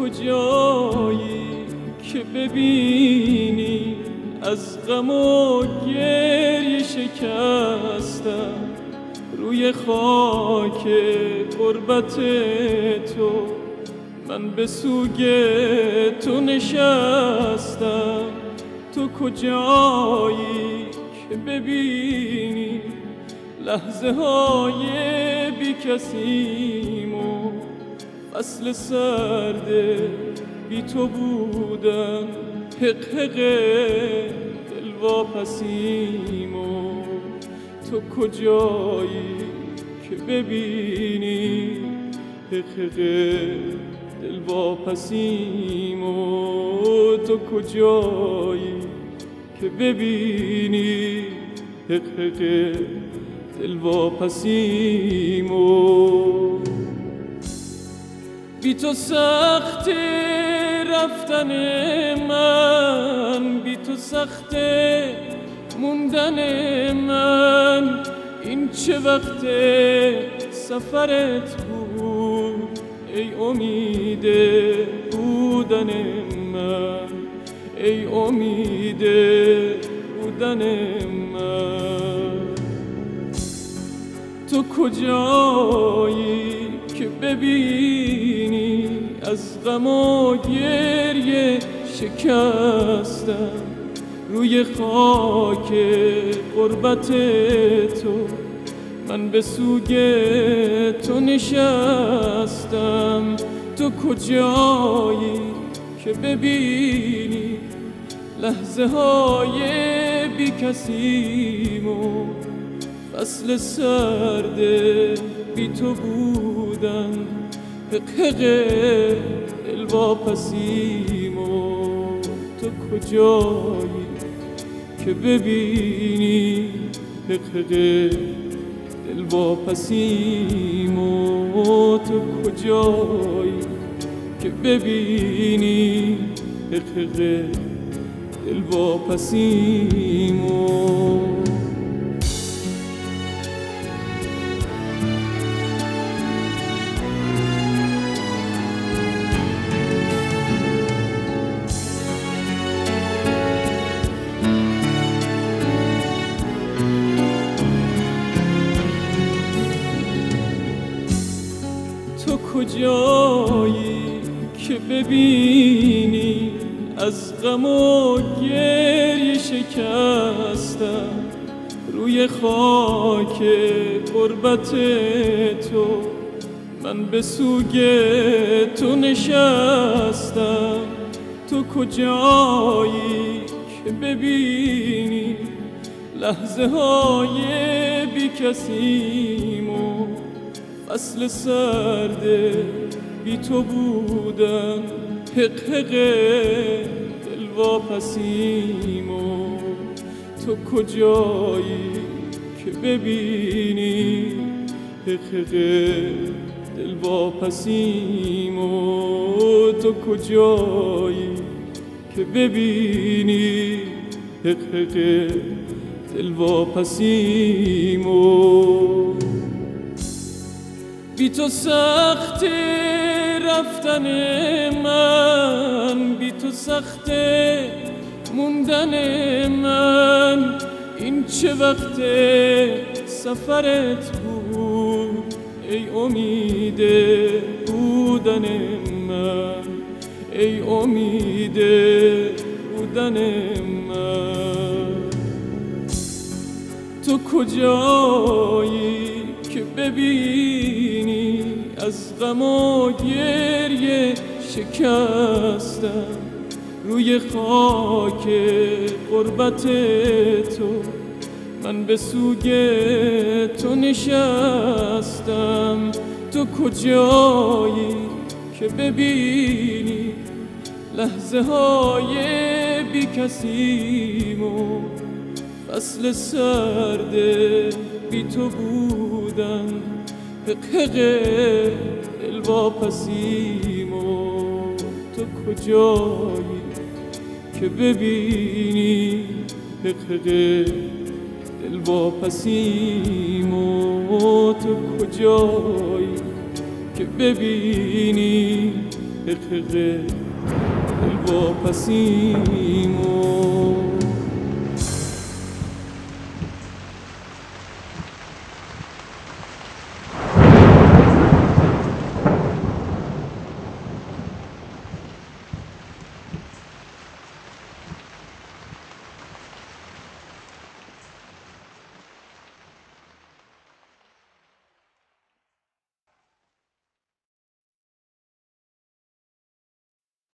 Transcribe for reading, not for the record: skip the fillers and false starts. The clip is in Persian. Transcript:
کجایی که ببینی از غم و گریه شکستم روی خاک غربت تو، من به سوگ تو نشستم. تو کجایی که ببینی لحظه های بی کسیم و فصل سرد بی تو بودن، حق حق دل واپسیم. و تو کجایی که ببینی حق حق دل واپسیم. و تو کجایی که ببینی حق حق دل واپسیم. و بی تو سخت رفتن من، بی تو سخت موندن من، این چه وقت سفرت بود ای امید بودن من، ای امید بودن من. تو کجایی که ببینی از غم و گریه شکستم روی خاک غربت تو، من به سوگ تو نشستم. تو کجایی که ببینی لحظه های بی کسیم و فصل سرد بی تو بودن، حق حق دل واپسیم. و تو کجایی که ببینی حق حق دل واپسیم. و تو کجایی که ببینی حق حق دل واپسیم. تو کجایی که ببینی از غم و گریه شکستم روی خاک غربت تو، من به سوگ تو نشستم. تو کجایی که ببینی لحظه های بی کسیم و فصل سرد بی تو بودن، حق حق دل واپسیم. و تو کجایی که ببینی حق حق دل واپسیم. و تو کجایی که ببینی حق حق دل واپسیم. و بی تو سخت رفتن من، بی تو سخت موندن من، این چه وقت سفرت بود ای امید بودن من، ای امید بودن من. تو کجایی که ببینی از غم و گریه شکستم روی خاک غربت تو، من به سوگ تو نشستم. تو کجایی که ببینی لحظه های بی کسیم و فصل سرد بی تو بودن، حق حق دل واپسیم. و تو کجایی که ببینی حق حق دل واپسیم. و تو کجایی که ببینی دل واپسیمو